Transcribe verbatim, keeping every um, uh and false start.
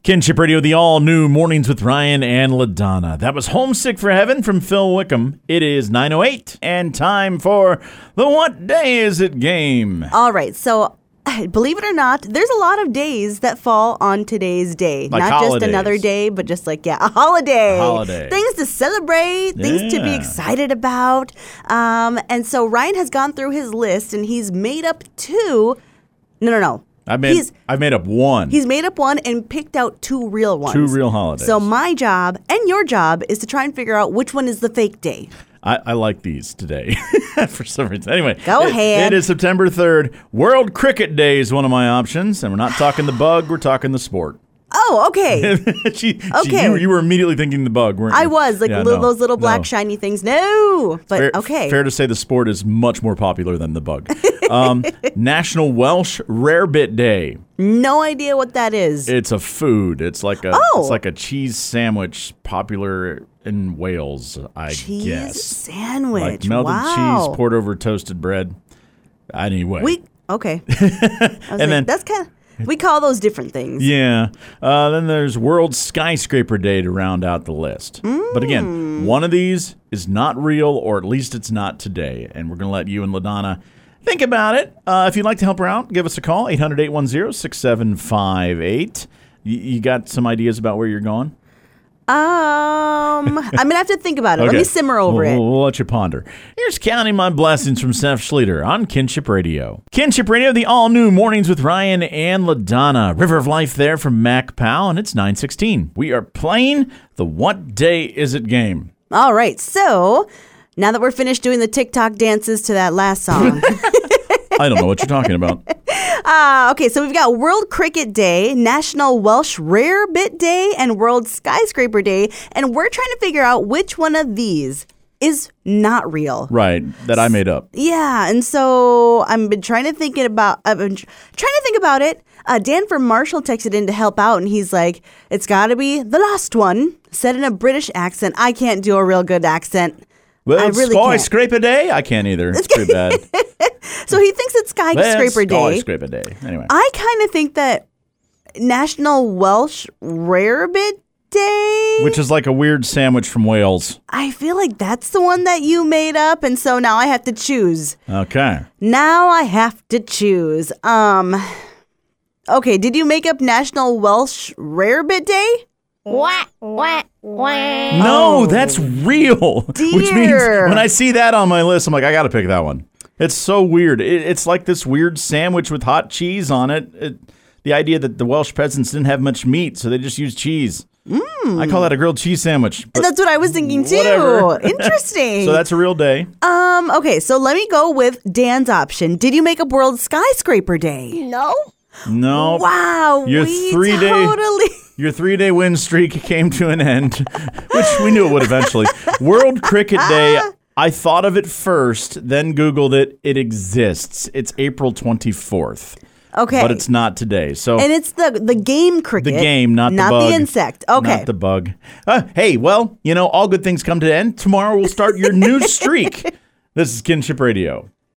Kinship Radio, the all-new Mornings with Ryan and LaDonna. That was Homesick for Heaven from Phil Wickham. It is nine oh eight, and time for the What Day Is It game. All right, so believe it or not, there's a lot of days that fall on today's day. Like not holidays. Just another day, but just like, yeah, a holiday. A holiday. Things to celebrate, things to be Yeah. excited about. Um, and so Ryan has gone through his list, and he's made up two. No, no, no. I made, He's- I made up one. He's made up one and picked out two real ones. Two real holidays. So my job and your job is to try and figure out which one is the fake day. I, I like these today for some reason. Anyway, Go it- ahead. It is September third. World Cricket Day is one of my options, and we're not talking the bug, we're talking the sport. Oh, okay. she, she, Okay. you, you were immediately thinking the bug, weren't you? I was like Yeah, li- no, those little black no. shiny things. No, but Fair, okay. Fair to say the sport is much more popular than the bug. Um, National Welsh Rarebit Day. No idea what that is. It's a food. It's like a Oh. it's like a cheese sandwich popular in Wales, I Cheese guess. sandwich. Like melted wow. cheese poured over toasted bread. Anyway. We okay. I was And like, then- that's kind of we call those different things. Yeah. Uh, then there's World Skyscraper Day to round out the list. But again, one of these is not real, or at least it's not today. And we're going to let you and LaDonna think about it. Uh, if you'd like to help her out, give us a call, eight hundred, eight one zero, six seven five eight. You, you got some ideas about where you're going? Um, I'm gonna have to think about it. Let Okay. me simmer over we'll, it. We'll, we'll let you ponder. Here's Counting My Blessings from Steph Schleter on Kinship Radio. Kinship Radio, the all-new Mornings with Ryan and LaDonna. River of Life there from Mac Powell, and it's nine sixteen. We are playing the What Day Is It game. All right, so now that we're finished doing the TikTok dances to that last song. I don't know what you're talking about. Uh, okay, so we've got World Cricket Day, National Welsh Rarebit Day, and World Skyscraper Day. And we're trying to figure out which one of these is not real. Right, that I made up. Yeah, and so I've been trying to think about. I've been tr- trying to think about it. Uh, Dan from Marshall texted in to help out, and he's like, "It's got to be the last one," said in a British accent. I can't do a real good accent. Well, I really can't. Skyscraper Day? I can't either. It's pretty bad. So he thinks it's Skyscraper Well, Day. Skyscraper Day. Anyway. I kind of think that National Welsh Rarebit Day. Which is like a weird sandwich from Wales. I feel like that's the one that you made up, and so now I have to choose. Okay. Now I have to choose. Um. Okay, did you make up National Welsh Rarebit Day? What? What? What? No, that's real. Which means Dear. when I see that on my list, I'm like, I got to pick that one. It's so weird. It, it's like this weird sandwich with hot cheese on it. it. The idea that the Welsh peasants didn't have much meat, so they just used cheese. Mm. I call that a grilled cheese sandwich. but That's what I was thinking too. whatever. Interesting. So that's a real day. um. Okay, so let me go with Dan's option. Did you make up World Skyscraper Day? No. No. Wow, Your we three-day- totally. Your three-day win streak came to an end, which we knew it would eventually. World Cricket Day, I thought of it first, then Googled it. It exists. It's April twenty-fourth. Okay. But it's not today. So And it's the the game cricket. the game, not the not bug. the insect. Okay. Not the bug. Uh, hey, well, you know, all good things come to an end. Tomorrow we'll start your new streak. This is Kinship Radio.